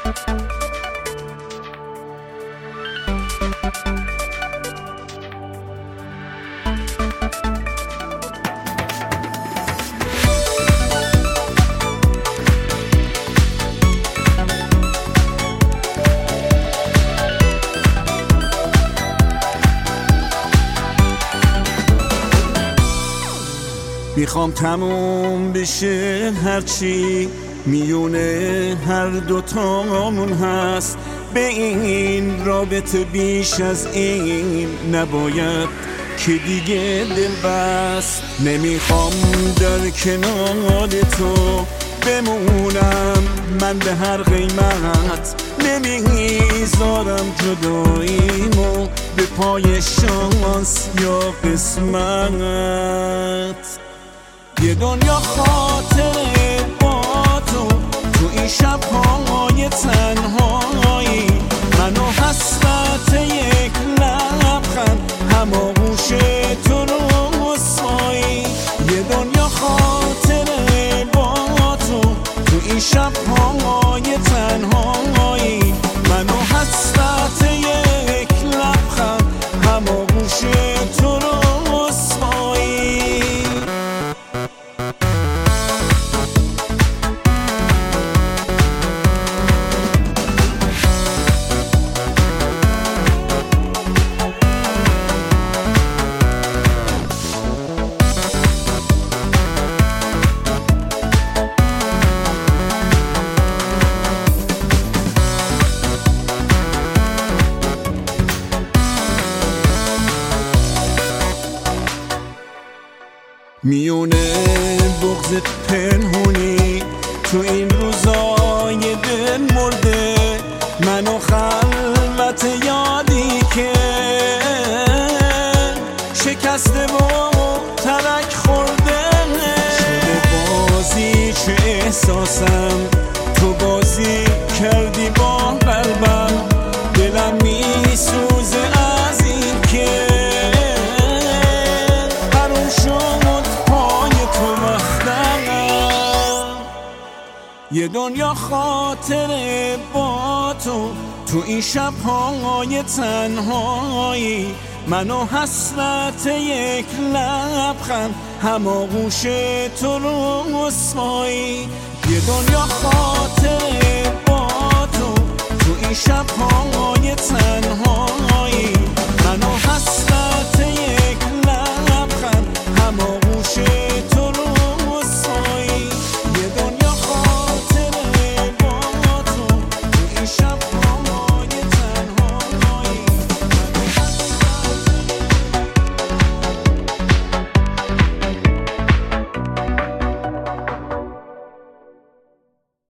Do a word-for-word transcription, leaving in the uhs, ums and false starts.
میخوام تموم بشه هرچی میونه هر دوتامون هست. به این رابطه بیش از این نباید که دیگه دل بست. نمیخوام در کنار تو بمونم من به هر قیمت. نمیذارم جداییمو به پای شانس یا قسمت. یه دنیا خاطره با تو تو این شب‌های تنهایی. من و حسرت یک لبخند هماغوش تو رسوایی. یه دنیا خاطره با تو تو این شب‌های تنهایی. من و حسرت یک لبخند هماغوش تو رسوایی. میونه بغض پنهونی تو این روزای دل مرده. منو خلوت یادی که شکسته و ترک خورده. شده بازی چه احساسم تو بازی کردی با قلبم. دلم میسوزه از این که یه دنیا خاطره با تو تو این شب‌های تنهایی. من و حسرت یک لبخند هماغوش تو رسوایی. یه دنیا خاطره با تو تو این شب‌ها